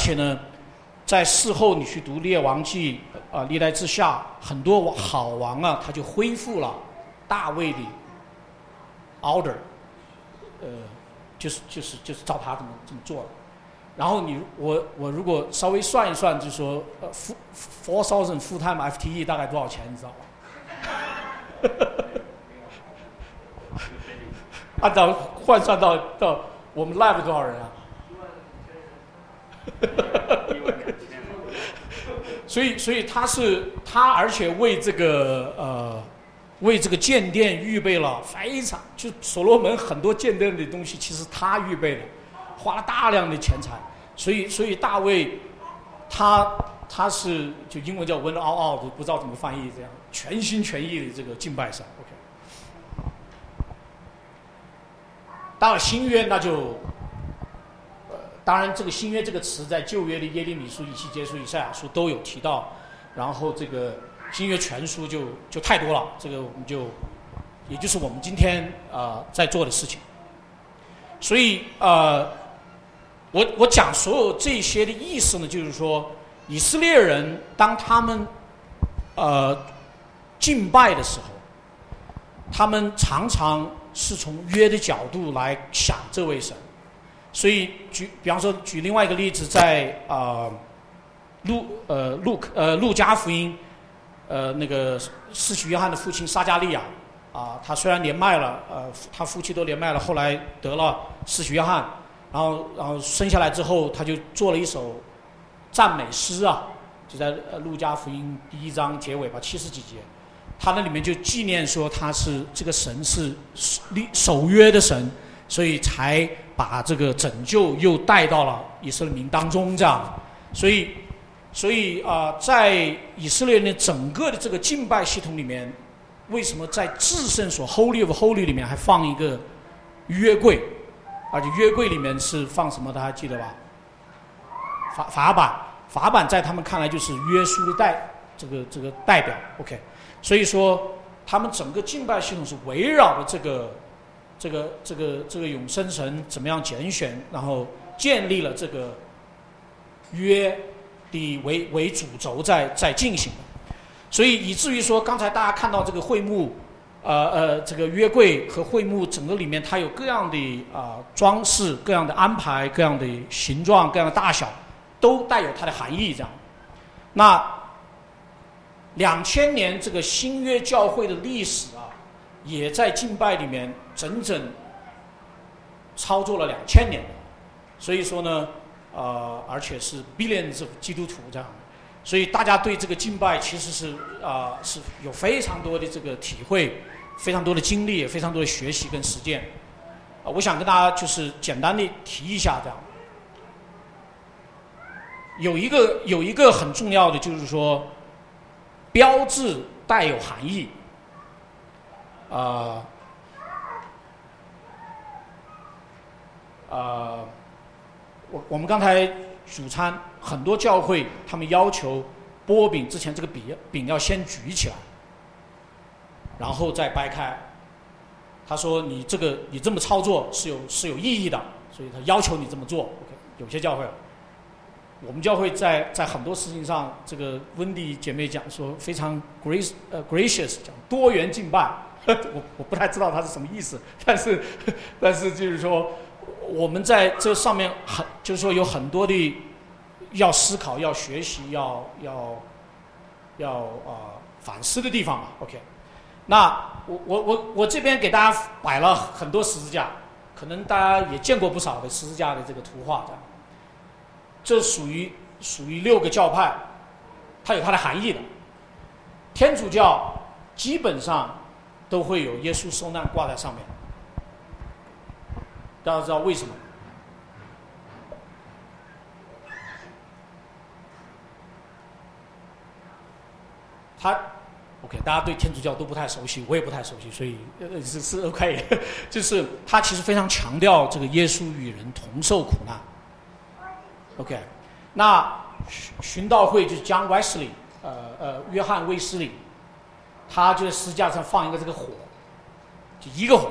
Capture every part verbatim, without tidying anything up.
且呢，在事后你去读《列王记》啊、呃，历代志下，很多好王啊，他就恢复了大卫的 order， 呃，就是就是就是照他这么这么做了。然后你我我如果稍微算一算，就说呃，four thousand full time F T E 大概多少钱，你知道吧？按照换算到到我们 lab 多少人啊？所以所以他是他，而且为这个呃为这个建殿预备了非常，就所罗门很多建殿的东西，其实他预备的，花了大量的钱财。所以所以大卫他他是就英文叫 went all out， 不知道怎么翻译，这样全心全意的这个敬拜神。OK， 到了新约那就。当然，这个新约这个词在旧约的耶利米书、以西结书、以赛亚书都有提到，然后这个新约全书就就太多了，这个我们就，也就是我们今天啊、呃、在做的事情。所以呃，我我讲所有这些的意思呢，就是说以色列人当他们呃敬拜的时候，他们常常是从约的角度来想这位神。所以举，比方说，举另外一个例子，在啊、呃、路呃路呃路加福音，呃那个施洗约翰的父亲撒加利亚啊、呃，他虽然年迈了，呃他夫妻都年迈了，后来得了施洗约翰，然后然后生下来之后，他就做了一首赞美诗啊，就在呃路加福音第一章结尾吧，七十几节，他那里面就纪念说他是这个神是守约的神，所以才把这个拯救又带到了以色列民当中，这样，所以，所以啊、呃，在以色列人的整个的这个敬拜系统里面，为什么在至圣所 Holy of Holy 里面还放一个约柜，而且约柜里面是放什么？大家记得吧？法法版，法版在他们看来就是约书的代这个这个代表 ，OK， 所以说他们整个敬拜系统是围绕着这个。这个这个这个永生神怎么样拣选，然后建立了这个约的为为主轴在在进行的，所以以至于说刚才大家看到这个会幕，呃呃这个约柜和会幕整个里面它有各样的啊、呃、装饰、各样的安排、各样的形状、各样的大小，都带有它的含义这样。那两千年这个新约教会的历史啊，也在敬拜里面。整整操作了两千年，所以说呢，呃，而且是 billions of 基督徒这样，所以大家对这个敬拜其实是啊、呃、是有非常多的这个体会，非常多的经历，非常多的学习跟实践。啊、呃，我想跟大家就是简单的提一下这样。有一个有一个很重要的就是说，标志带有含义，啊、呃。呃，我我们刚才主餐，很多教会他们要求拨饼之前，这个饼饼要先举起来，然后再掰开。他说你这个你这么操作是有是有意义的，所以他要求你这么做。OK， 有些教会，我们教会在在很多事情上，这个温迪姐妹讲说非常 grace 呃 gracious， 讲多元敬拜，我我不太知道它是什么意思，但是但是就是说。我们在这上面很，就是说有很多的要思考、要学习、要要要啊、呃、反思的地方嘛。OK， 那我我我我这边给大家摆了很多十字架，可能大家也见过不少的十字架的这个图画的。这属于属于六个教派，它有它的含义的。天主教基本上都会有耶稣受难挂在上面。大家知道为什么？他 OK， 大家对天主教都不太熟悉，我也不太熟悉，所以呃是是 OK， 就是他其实非常强调这个耶稣与人同受苦难。OK， 那循道会就是 John Wesley， 呃呃约翰卫斯理，他就在十字架上放一个这个火，就一个火。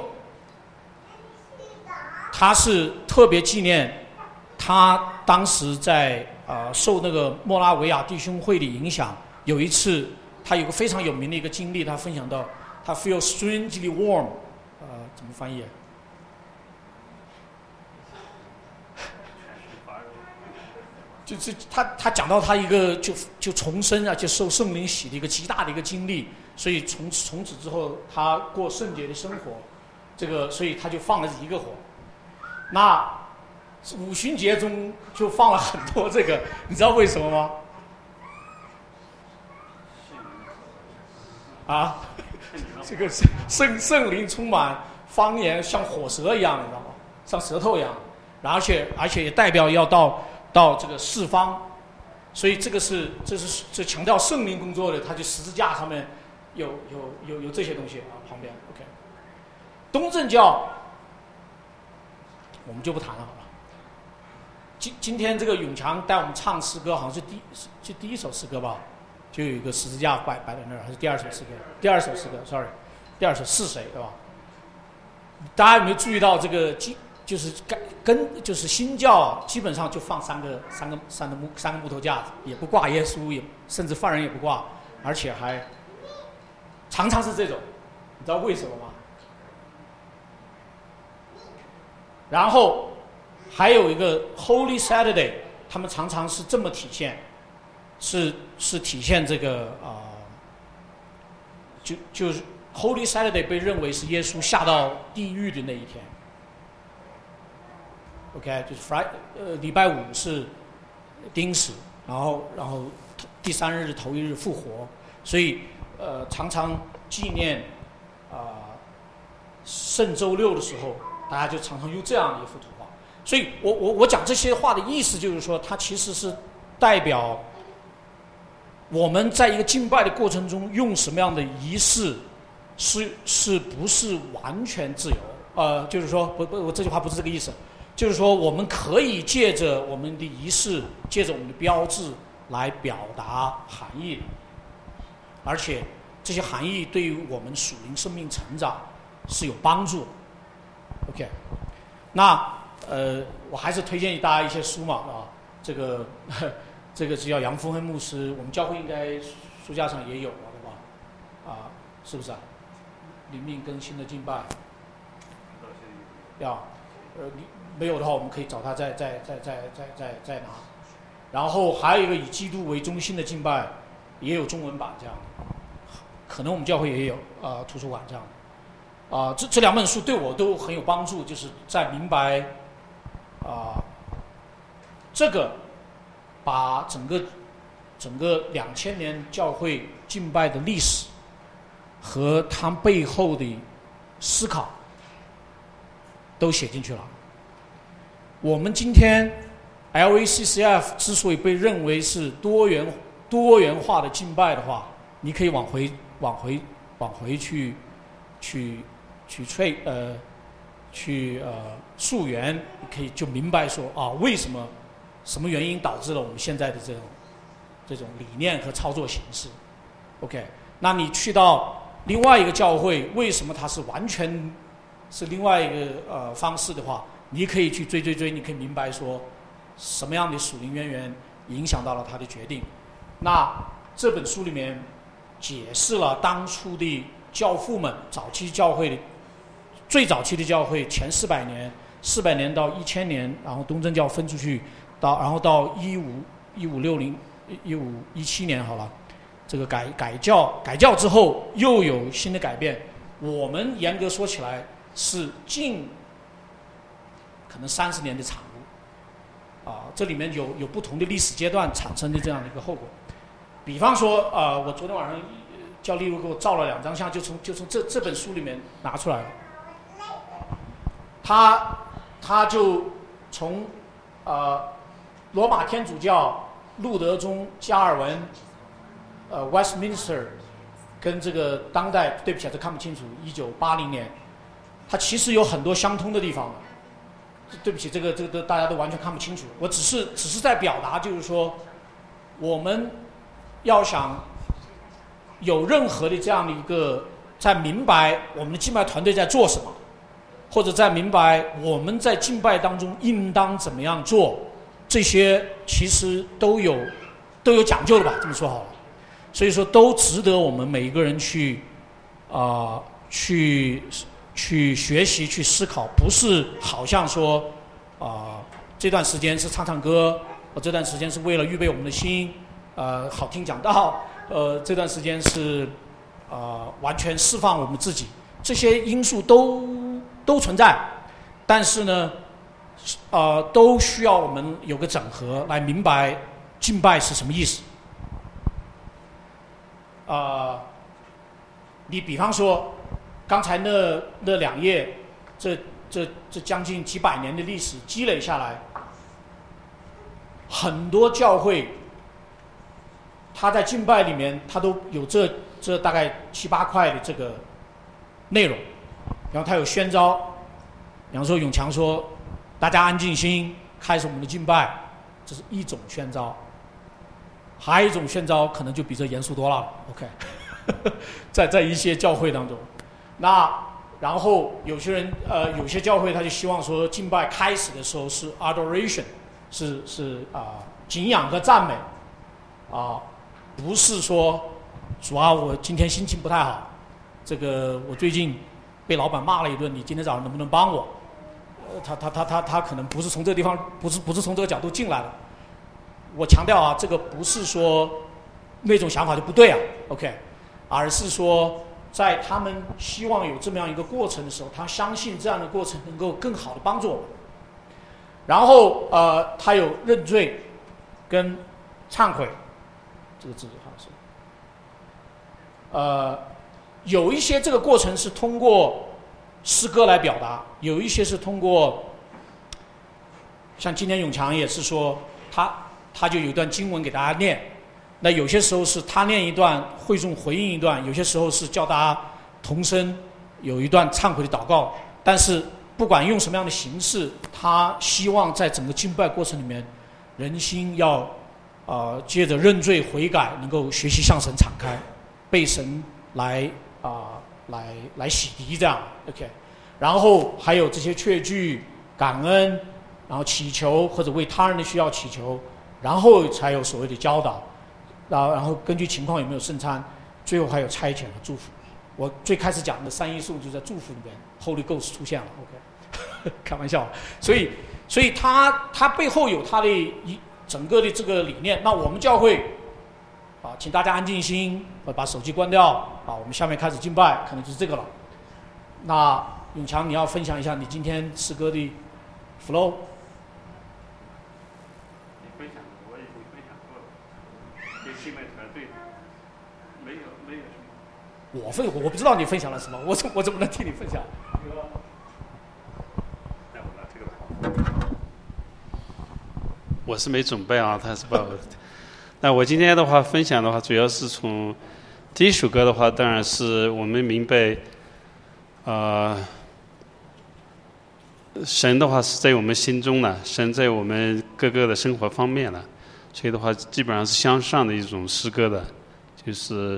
他是特别纪念他当时在呃受那个莫拉维亚弟兄会的影响，有一次他有个非常有名的一个经历，他分享到他 feel strangely warm， 呃，怎么翻译啊？就是他他讲到他一个就就重生啊，就受圣灵洗的一个极大的一个经历，所以从从此之后他过圣洁的生活，这个所以他就放了一个火。那五旬节中就放了很多这个，你知道为什么吗？啊，这个圣圣灵充满方言，像火舌一样，你知道吗？像舌头一样，而且而且也代表要到。到这个四方，所以这个是这是这强调圣灵工作的，它就十字架上面有有有有这些东西啊，旁边 OK。东正教我们就不谈了好了。今今天这个永强带我们唱诗歌，好像是第就第一首诗歌吧，就有一个十字架摆摆在那儿，还是第二首诗歌？第二首诗歌 ，sorry， 第二首是谁对吧？大家有没有注意到这个基？就是跟就是新教基本上就放三个三个三个木三个木头架子，也不挂耶稣，也甚至犯人也不挂，而且还常常是这种，你知道为什么吗？然后还有一个 Holy Saturday， 他们常常是这么体现，是是体现这个啊、呃，就就是 Holy Saturday 被认为是耶稣下到地狱的那一天。OK， 就是 Friday， 呃，礼拜五是钉死，然后然后第三日头一日复活，所以呃常常纪念啊、呃、圣周六的时候，大家就常常用这样的一幅图画。所以我我我讲这些话的意思就是说，它其实是代表我们在一个敬拜的过程中用什么样的仪式，是是不是完全自由？呃，就是说不不，我这句话不是这个意思。就是说，我们可以借着我们的仪式，借着我们的标志来表达含义，而且这些含义对于我们属灵生命成长是有帮助的。OK， 那呃，我还是推荐大家一些书嘛啊，这个这个是叫杨峰恩牧师，我们教会应该书架上也有了，对吧？啊，是不是啊？灵命更新的敬拜，要呃你。没有的话，我们可以找他再再再再再再再拿。然后还有一个以基督为中心的敬拜，也有中文版这样的，可能我们教会也有啊、呃、图书馆这样的。啊、呃，这这两本书对我都很有帮助，就是在明白啊、呃、这个把整个整个两千年教会敬拜的历史和它背后的思考都写进去了。我们今天 L A C C F 之所以被认为是多元多元化的敬拜的话，你可以往回往回往回去去去吹呃去呃溯源，你可以就明白说啊，为什么什么原因导致了我们现在的这种这种理念和操作形式。OK， 那你去到另外一个教会，为什么它是完全是另外一个呃方式的话？你可以去追追追，你可以明白说，什么样的属灵渊源影响到了他的决定。那这本书里面解释了当初的教父们，早期教会的最早期的教会前四百年，四百年到一千年，然后东正教分出去，到然后到一五一五六零一五一七年好了，这个改改教改教之后又有新的改变。我们严格说起来是近。可能三十年的产物，啊，这里面有有不同的历史阶段产生的这样的一个后果。比方说，啊，我昨天晚上叫丽茹给我照了两张相，就从就从这这本书里面拿出来了。他他就从呃罗马天主教、路德宗、加尔文、呃 Westminster 跟这个当代，对不起，这看不清楚，一九八零年，它其实有很多相通的地方的。对不起，这个这个大家都完全看不清楚。我只是只是在表达，就是说，我们要想有任何的这样的一个，在明白我们的敬拜团队在做什么，或者在明白我们在敬拜当中应当怎么样做， 这些其实都有都有讲究的吧，这么说好了。所以说都值得我们每一个人去啊、呃、去去学习去思考，不是好像说啊、呃、这段时间是唱唱歌，这段时间是为了预备我们的心，呃好听讲道，呃这段时间是呃完全释放我们自己，这些因素都都存在，但是呢呃都需要我们有个整合来明白敬拜是什么意思。呃，你比方说，刚才那那两页，这这这将近几百年的历史积累下来，很多教会，他在敬拜里面，他都有这这大概七八块的这个内容，然后他有宣召，比方说永强说，大家安静心，开始我们的敬拜，这是一种宣召。还有一种宣召可能就比这严肃多了 ，OK， 在在一些教会当中，那然后有些人呃有些教会他就希望说敬拜开始的时候是 adoration， 是是啊、呃、敬仰和赞美，啊、呃、不是说主啊我今天心情不太好，这个我最近被老板骂了一顿，你今天早上能不能帮我？呃他他他他他可能不是从这个地方不是不是从这个角度进来的。我强调啊，这个不是说那种想法就不对啊 ，OK， 而是说在他们希望有这么样一个过程的时候，他相信这样的过程能够更好的帮助我们。然后呃，他有认罪跟忏悔，这个字好像是，呃，有一些这个过程是通过诗歌来表达，有一些是通过，像今天永强也是说他。他就有一段经文给大家念，那有些时候是他念一段，会众回应一段，有些时候是叫大家同声有一段忏悔的祷告。但是不管用什么样的形式，他希望在整个敬拜过程里面，人心要呃借着认罪悔改，能够学习向神敞开，被神来啊、呃、来来洗涤这样 ，OK。然后还有这些确据、感恩，然后祈求或者为他人的需要祈求。然后才有所谓的教导，然后然后根据情况有没有圣餐，最后还有差遣和祝福。我最开始讲的三一素就在祝福里面 ，Holy Ghost 出现了 ，OK， 开玩笑。所以，所以它它背后有它的一整个的这个理念。那我们教会啊，请大家安静心，把手机关掉啊，我们下面开始敬拜，可能就是这个了。那永强，你要分享一下你今天诗歌的 flow。我分我不知道你分享了什么，我怎我怎么能替你分享？ 我是没准备啊，他是把我。那我今天的话分享的话，主要是从第一首歌的话，当然是我们明白，呃，神的话是在我们心中呢，神在我们各个的生活方面呢，所以的话基本上是向上的一种诗歌的，就是。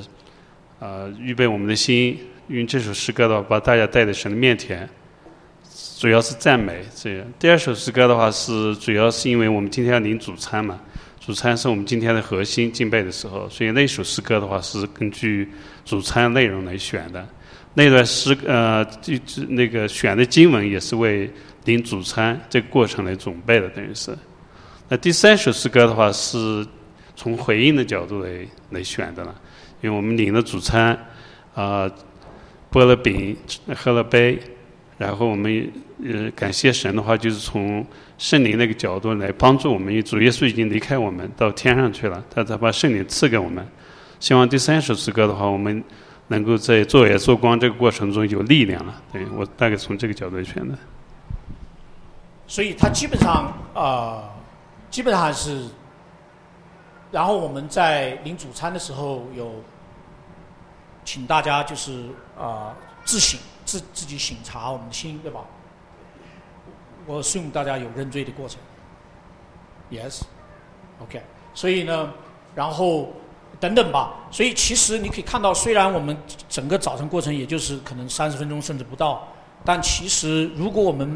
呃，预备我们的心，用这首诗歌的话，把大家带到神的面前，主要是赞美。这样，第二首诗歌的话是主要是因为我们今天要领主餐嘛，主餐是我们今天的核心敬拜的时候，所以那首诗歌的话是根据主餐内容来选的。那段诗呃，就那个选的经文也是为领主餐这个过程来准备的，等于是。那第三首诗歌的话是从回应的角度来来选的了。因为我们领了主餐，啊、呃，剥了饼，喝了杯，然后我们呃感谢神的话，就是从圣灵那个角度来帮助我们。因为主耶稣已经离开我们到天上去了，他他把圣灵赐给我们。希望第三首诗歌的话，我们能够在做盐做光这个过程中有力量了。对，我大概从这个角度选的。 所以他基本上呃，基本上是。然后我们在领主餐的时候有请大家就是啊、呃、自省自自己省察我们的心，对吧？我assume大家有认罪的过程 ，yes，OK，、okay. 所以呢，然后等等吧。所以其实你可以看到，虽然我们整个早晨过程也就是可能三十分钟甚至不到，但其实如果我们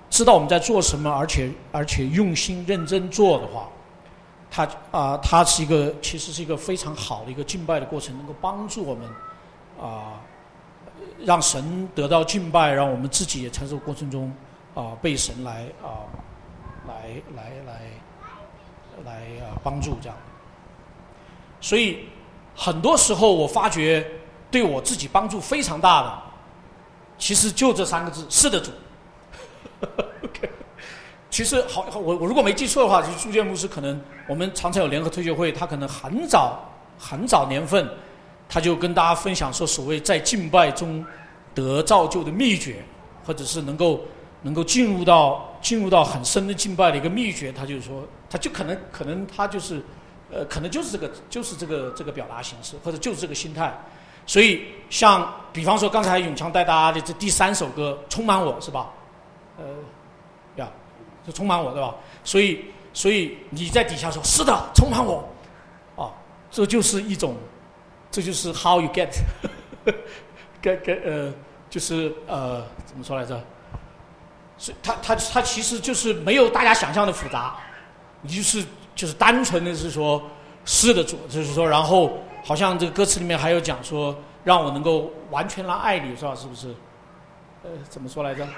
知道我们在做什么，而且而且用心认真做的话，它啊、呃，它是一个其实是一个非常好的一个敬拜的过程，能够帮助我们啊、呃，让神得到敬拜，让我们自己也在这个过程中啊、呃、被神来啊、呃、来来来来啊、呃、帮助这样。所以很多时候我发觉对我自己帮助非常大的，其实就这三个字：是的主。okay. 其实好，我我如果没记错的话，其实朱建牧师可能我们常常有联合退休会，他可能很早很早年份，他就跟大家分享说，所谓在敬拜中得造就的秘诀，或者是能够能够进入到进入到很深的敬拜的一个秘诀，他就是说，他就可能可能他就是呃，可能就是这个就是这个这个表达形式，或者就是这个心态。所以像比方说刚才永强带大家的这第三首歌《充满我》是吧？呃，呀，就充满我对吧？所以，所以你在底下说是的，充满我，啊，这就是一种，这就是 how you get， get get 呃，就是呃，怎么说来着？是它它它其实就是没有大家想象的复杂，你就是就是单纯的是说是的主，就是说，然后好像这个歌词里面还有讲说，让我能够完全来爱你，是吧？是不是？呃，怎么说来着？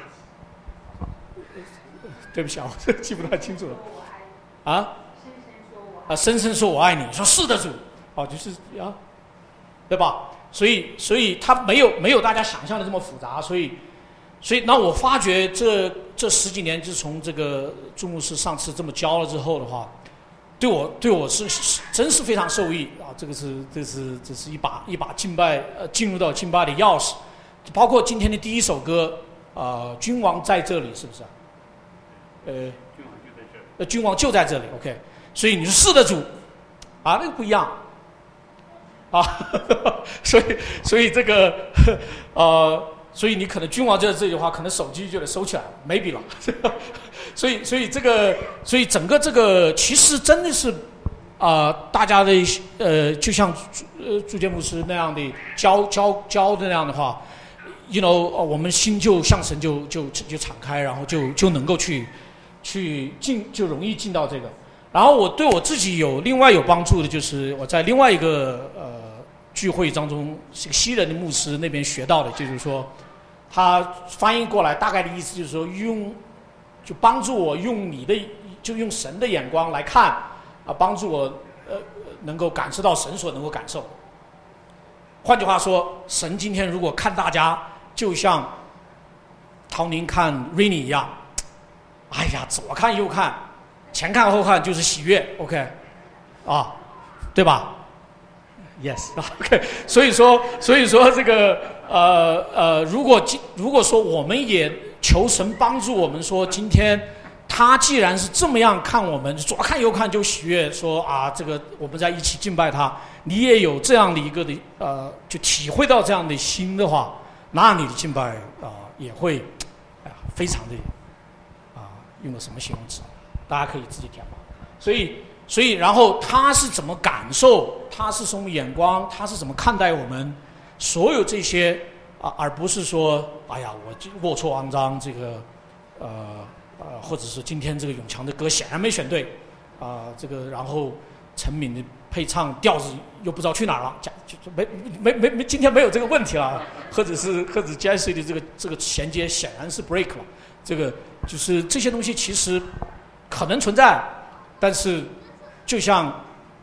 对不起啊，我记不太清楚了。啊？啊，深深说我爱你，说是的主，哦，就是啊，对吧？所以，所以他没有没有大家想象的这么复杂，所以，所以那我发觉这这十几年，就是从这个朱牧师上次这么教了之后的话，对我对我是是真是非常受益啊！这个是这是这是一把一把敬拜呃进入到敬拜的钥匙，包括今天的第一首歌啊、呃，君王在这里，是不是啊？呃，君王就在这里。呃，君王就在这里 ，OK。所以你说是的主，啊，那个不一样，啊，所以所以这个呃，所以你可能君王就在这里的话，可能手机就得收起来了 ，maybe 了。所以所以这个，所以整个这个其实真的是啊、呃，大家的呃，就像呃朱建牧师那样的教教教的那样的话 ，you know， 我们心就向神就就就敞开，然后就就能够去。去进就容易进到这个，然后我对我自己有另外有帮助的，就是我在另外一个呃聚会当中，是个西人的牧师那边学到的，就是说他翻译过来大概的意思就是说用就帮助我用你的就用神的眼光来看啊，帮助我呃能够感受到神所能够感受。换句话说，神今天如果看大家就像陶宁看 Rainy 一样。哎呀，左看右看，前看后看就是喜悦 ，OK， 啊，对吧 ？Yes，OK， 所以说，所以说这个呃呃，如果如果说我们也求神帮助我们说，今天他既然是这么样看我们，左看右看就喜悦，说啊，这个我们在一起敬拜他，你也有这样的一个的呃，就体会到这样的心的话，那你的敬拜啊、呃、也会哎呀非常的。用了什么形容词？大家可以自己填吧。所以，所以，然后他是怎么感受？他是什么眼光？他是怎么看待我们？所有这些啊，而不是说，哎呀，我龌龊肮脏，这个，呃呃，或者是今天这个永强的歌显然没选对，啊、呃，这个，然后陈敏的配唱调子又不知道去哪儿了，讲就就没没没没，今天没有这个问题了，或者是或者 Jesse 的这个这个衔接显然是 break 了，这个。就是这些东西其实可能存在，但是就像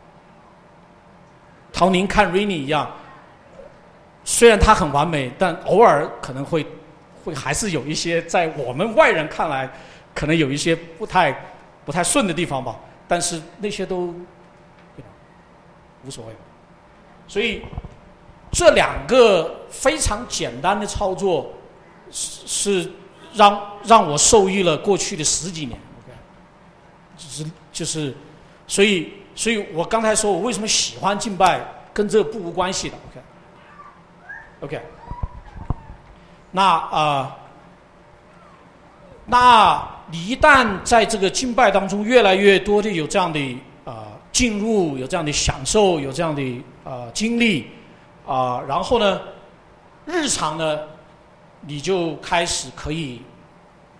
陶宁看 Rainy 一样，虽然他很完美，但偶尔可能会会还是有一些在我们外人看来可能有一些不太不太顺的地方吧。但是那些都无所谓。所以这两个非常简单的操作是是。让让我受益了过去的十几年 ，OK， 就是就是，所以所以我刚才说我为什么喜欢敬拜，跟这个不无关系的 ，OK，OK，、okay. okay. 那啊、呃，那你一旦在这个敬拜当中越来越多的有这样的啊、呃、进入，有这样的享受，有这样的啊、呃、经历啊、呃，然后呢，日常呢。你就开始可以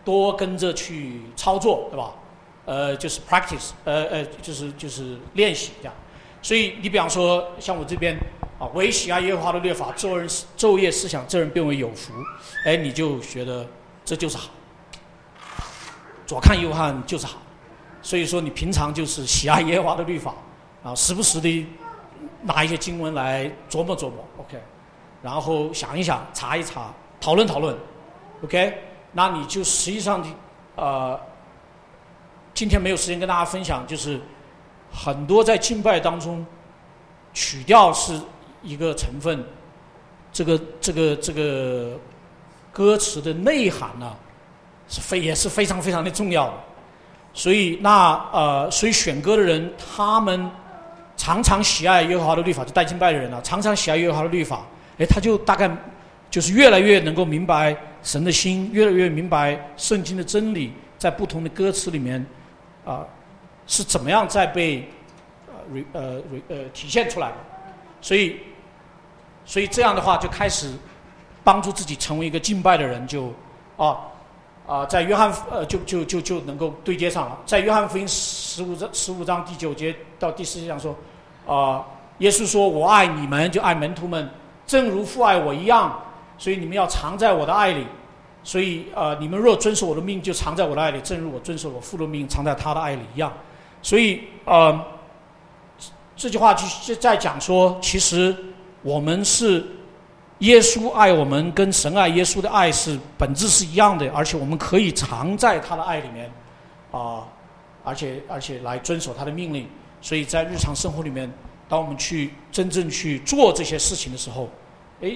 多跟着去操作，对吧？呃，就是 practice， 呃呃，就是就是练习这样。所以你比方说像我这边啊，唯喜爱耶和华的律法，昼日昼夜思想，这人变为有福。哎，你就觉得这就是好，左看右看就是好。所以说你平常就是喜爱耶和华的律法啊，时不时的拿一些经文来琢磨琢磨 ，OK， 然后想一想，查一查，讨论讨论 ，OK， 那你就实际上的呃，今天没有时间跟大家分享，就是很多在敬拜当中，曲调是一个成分，这个这个这个歌词的内涵呢、啊，是非也是非常非常的重要的。所以那呃，所以选歌的人，他们常常喜爱耶和华的律法，就带敬拜的人啊，常常喜爱耶和华的律法，哎，他就大概就是越来越能够明白神的心，越来越明白圣经的真理，在不同的歌词里面啊、呃，是怎么样在被呃呃呃体现出来的。所以，所以这样的话就开始帮助自己成为一个敬拜的人，就啊。啊、呃，在约翰呃就就就就能够对接上了。在约翰福音十五章十五章第九节到第十节讲说，啊、呃，耶稣说：“我爱你们，就爱门徒们，正如父爱我一样。所以你们要常在我的爱里。所以呃，你们若遵守我的命，就常在我的爱里，正如我遵守我父的命，常在他的爱里一样。所以呃，这句话就在讲说，其实我们是。”耶稣爱我们，跟神爱耶稣的爱是本质是一样的，而且我们可以常在他的爱里面，啊、呃，而且而且来遵守他的命令。所以在日常生活里面，当我们去真正去做这些事情的时候，哎，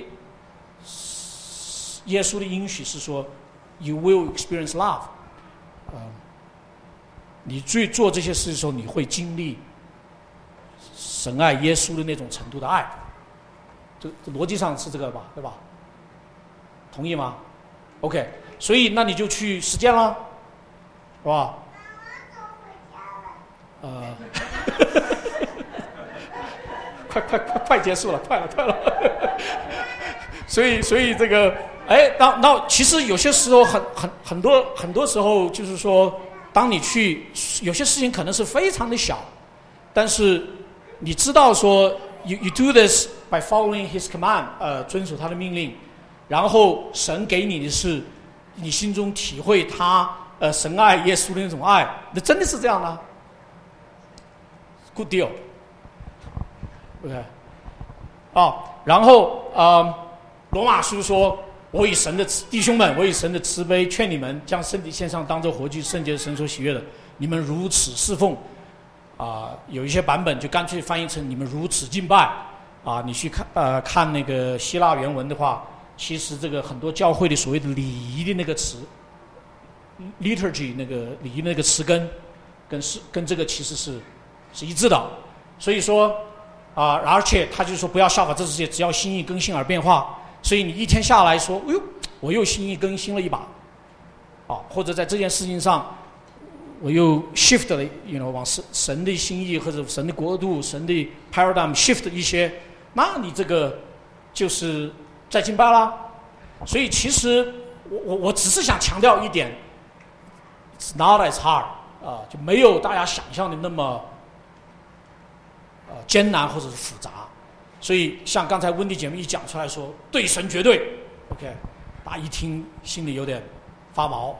耶稣的应许是说 ，You will experience love， 呃，你去做这些事的时候，你会经历神爱耶稣的那种程度的爱。这逻辑上是这个吧，对吧？同意吗 ？OK， 所以那你就去实践了，是吧？呃，快快快快结束了，快了快了。所以所以这个，哎，那那其实有些时候很很很多很多时候就是说，当你去有些事情可能是非常的小，但是你知道说 you you do this。by following his command， 呃，遵守他的命令，然后神给你的是，你心中体会他，呃，神爱耶稣的那种爱，那真的是这样的 ，good deal，OK， 啊，然后呃，罗马书说，我以神的弟兄们，我以神的慈悲劝你们，将身体献上，当作活祭，圣洁的神所喜悦的，你们如此侍奉，啊、呃，有一些版本就干脆翻译成你们如此敬拜。啊，你去看呃看那个希腊原文的话，其实这个很多教会的所谓的礼仪的那个词 ，liturgy 那个礼仪那个词根，跟是跟这个其实是是一致的。所以说啊，而且他就说不要效法这世界，只要心意更新而变化。所以你一天下来说，哎呦，我又心意更新了一把，啊，或者在这件事情上，我又 shift 了 ，you know 往神神的心意或者神的国度、神的 paradigm shift 一些。那你这个就是在敬拜啦，所以其实我我我只是想强调一点 ，it's not as hard 啊、呃，就没有大家想象的那么呃艰难或者是复杂。所以像刚才温迪姐妹一讲出来说对神绝对 ，OK， 大家一听心里有点发毛，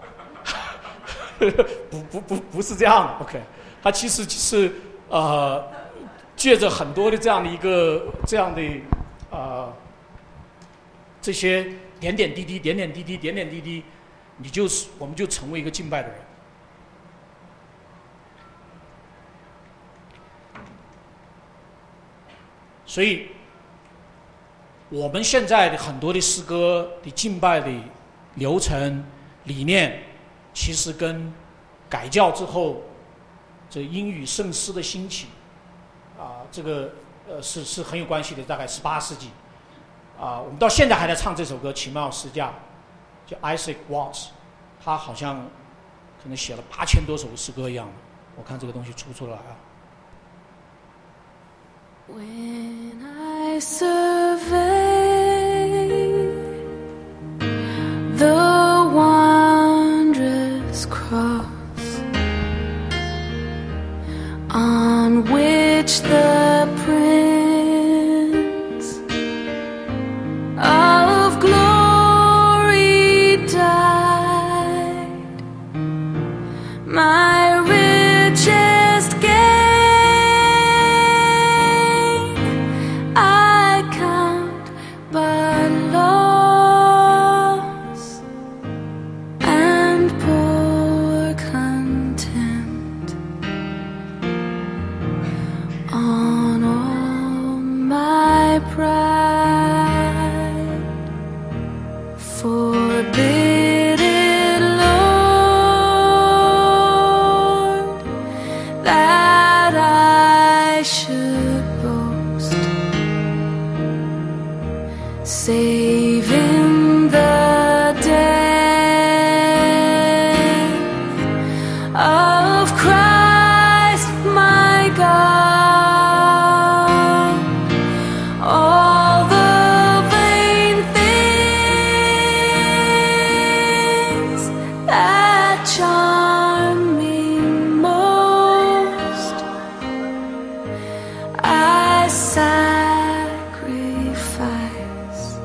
不不不不是这样的 ，OK， 它其实是呃。借着很多的这样的一个这样的呃这些点点滴滴、点点滴滴、点点滴滴，你就是我们就成为一个敬拜的人。所以，我们现在的很多的诗歌的敬拜的流程理念，其实跟改教之后这英语圣诗的兴起。啊，这个呃是是很有关系的，大概十八世纪，啊，我们到现在还在唱这首歌《奇妙诗架》，叫 Isaac Watts， 他好像可能写了八千多首诗歌一样的，我看这个东西出出来啊。 When I survey the wondrous on all my pride, forbid it, Lord, that I should boast, save in the death of Christ my God. All the vain things that charm me most, I sacrifice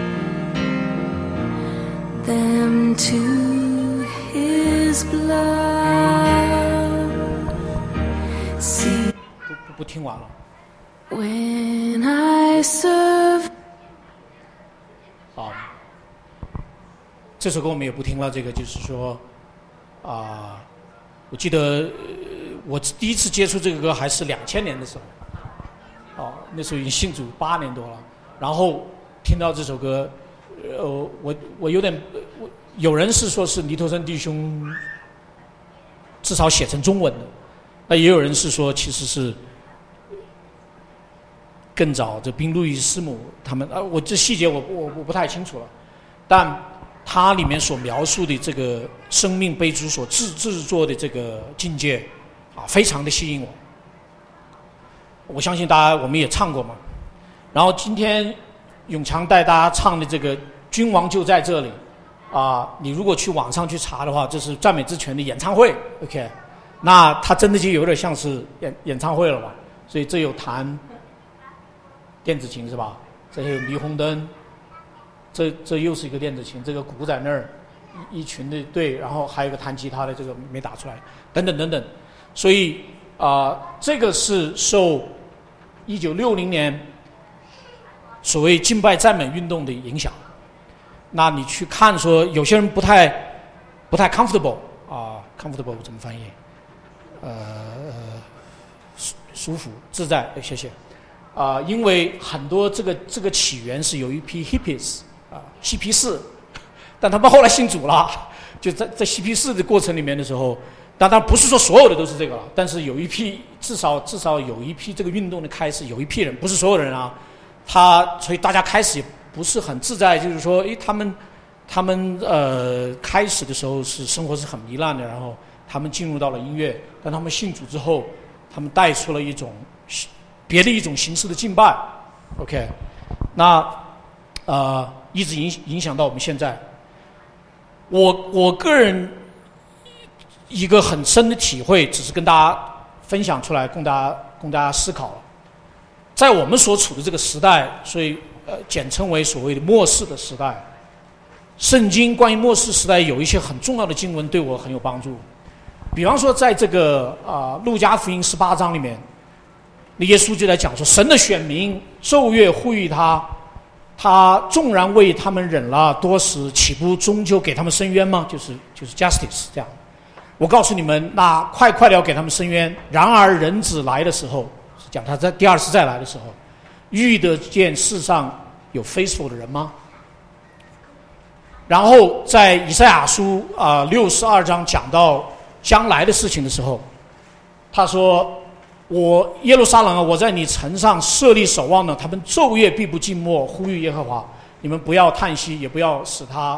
them to His blood. See, 不不不听完了。 when I serve. 啊，这首歌我们也不听了。这个就是说，啊，我记得、呃、我第一次接触这个歌还是两千年的时候，哦，那时候已经信主八年多了。然后听到这首歌，呃，我我有点，我有人是说是尼头生弟兄至少写成中文的，那也有人是说其实是更早，这宾路易斯姆他们啊，我这细节我我我不太清楚了，但它里面所描述的这个生命被主所制制作的这个境界啊，非常的吸引我。我相信大家我们也唱过嘛。然后今天永强带大家唱的这个《君王就在这里》啊，你如果去网上去查的话，这是赞美之泉的演唱会 ，OK， 那它真的就有点像是演演唱会了吧？所以这有弹电子琴是吧？这还有霓虹灯，这这又是一个电子琴，这个鼓在那儿，一一群的队，然后还有一个弹吉他的，这个没打出来，等等等等。所以啊、呃，这个是受一九六零年所谓敬拜赞美运动的影响。那你去看说，有些人不太不太 comfortable 啊 ，comfortable 怎么翻译？呃，舒舒服自在，谢谢。啊、呃，因为很多这个这个起源是有一批 hippies 啊，嬉皮士，但他们后来信主了，就在在嬉皮士的过程里面的时候，当然不是说所有的都是这个了，但是有一批至少至少有一批这个运动的开始，有一批人不是所有人啊，他所以大家开始也不是很自在，就是说，诶，他们他们呃开始的时候是生活是很糜烂的，然后他们进入到了音乐，但他们信主之后，他们带出了一种别的一种形式的敬拜 ，OK， 那呃一直影影响到我们现在。我我个人一个很深的体会，只是跟大家分享出来，供大家供大家思考了。在我们所处的这个时代，所以呃简称为所谓的末世的时代，圣经关于末世时代有一些很重要的经文对我很有帮助。比方说，在这个啊、呃、路加福音十八章里面。那耶稣就在讲说，神的选民昼夜呼吁他，他纵然为他们忍了多时，岂不终究给他们伸冤吗？就是就是 justice 这样。我告诉你们，那快快的要给他们伸冤。然而人子来的时候，讲他在第二次再来的时候，遇得见世上有 faithful 的人吗？然后在以赛亚书啊六十二章讲到将来的事情的时候，他说。我耶路撒冷啊，我在你城上设立守望呢，他们昼夜必不静默，呼吁耶和华，你们不要叹息，也不要使他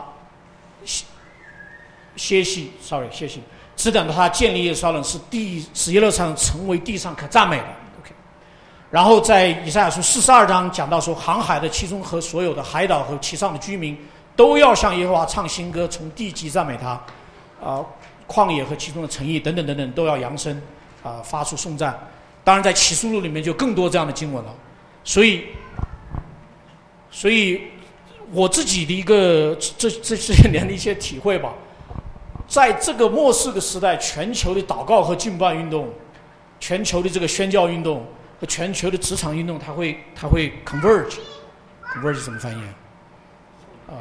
歇息 ，sorry 歇息，只等到他建立耶路撒冷，使地使耶路撒冷成为地上可赞美的。OK， 然后在以赛亚书四十二章讲到说，航海的其中和所有的海岛和其上的居民都要向耶和华唱新歌，从地极赞美他，啊、呃，旷野和其中的城邑等等等等都要扬声啊、呃，发出颂赞。当然，在启示录里面就更多这样的经文了，所以，所以我自己的一个这这这些年的一些体会吧，在这个末世的时代，全球的祷告和敬拜运动，全球的这个宣教运动和全球的职场运动，它会它会 converge，converge 怎么翻译啊？嗯、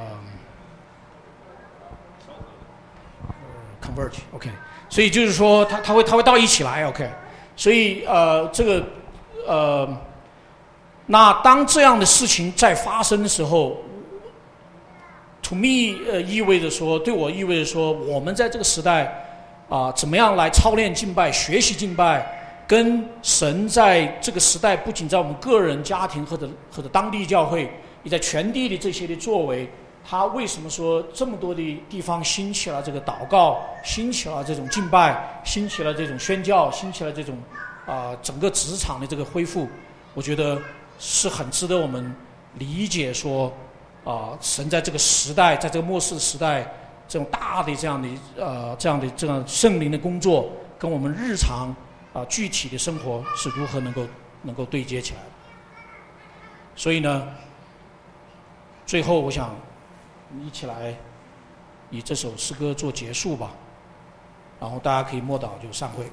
呃、，converge，OK，、okay. 所以就是说它它会它会到一起来 ，OK。所以呃，这个呃，那当这样的事情在发生的时候 ，to me 呃意味着说，对我意味着说，我们在这个时代啊、呃，怎么样来操练敬拜、学习敬拜，跟神在这个时代，不仅在我们个人、家庭或者或者当地教会，也在全地的这些的作为。 他为什么说这么多的地方兴起了这个祷告，兴起了这种敬拜，兴起了这种宣教，兴起了这种啊、呃、整个职场的这个恢复？我觉得是很值得我们理解说啊、呃，神在这个时代，在这个末世时代，这种大的这样的呃这样的这样圣灵的工作，跟我们日常啊、呃、具体的生活是如何能够能够对接起来的。所以呢，最后我想。 我们一起来以这首诗歌做结束吧，然后大家可以默祷就散会。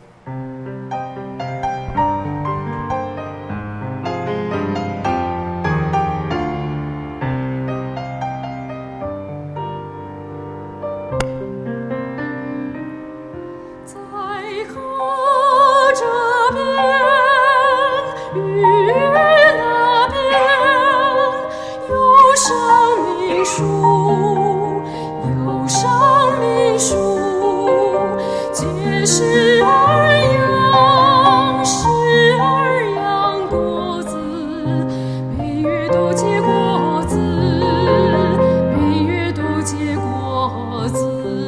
在河这边，雨那边，有生命树。 有生命树，结实而扬，实而扬果子，每月都结果子，每月都结果子。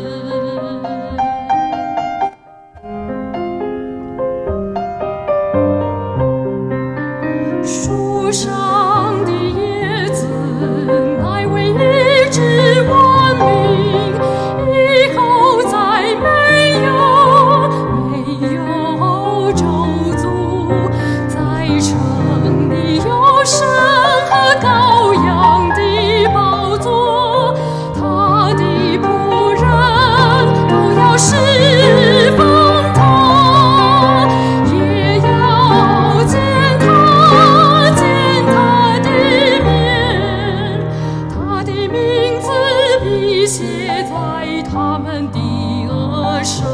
树上的叶子，乃为一枝万民。 以后再没有没有咒诅，在城里有神和羔羊的宝座，他的仆人都要侍奉他，也要见他，见他的面，他的名字必写在 他们的额上。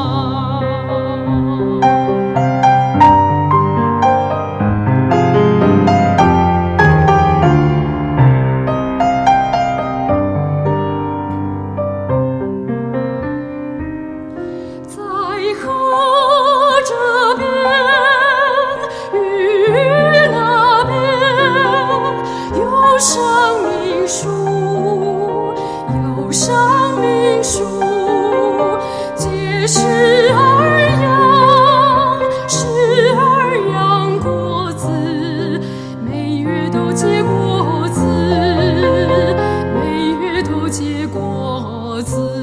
在河这边，雨那边，有生命树，有生命树。 结实而扬，实而扬果子，每月都结果子，每月都结果子。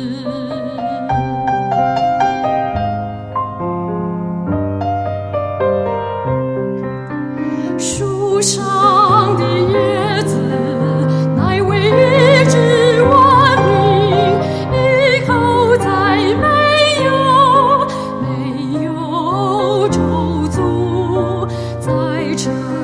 树上的叶子，乃为一枝万民。 以后再没有没有咒诅，在这。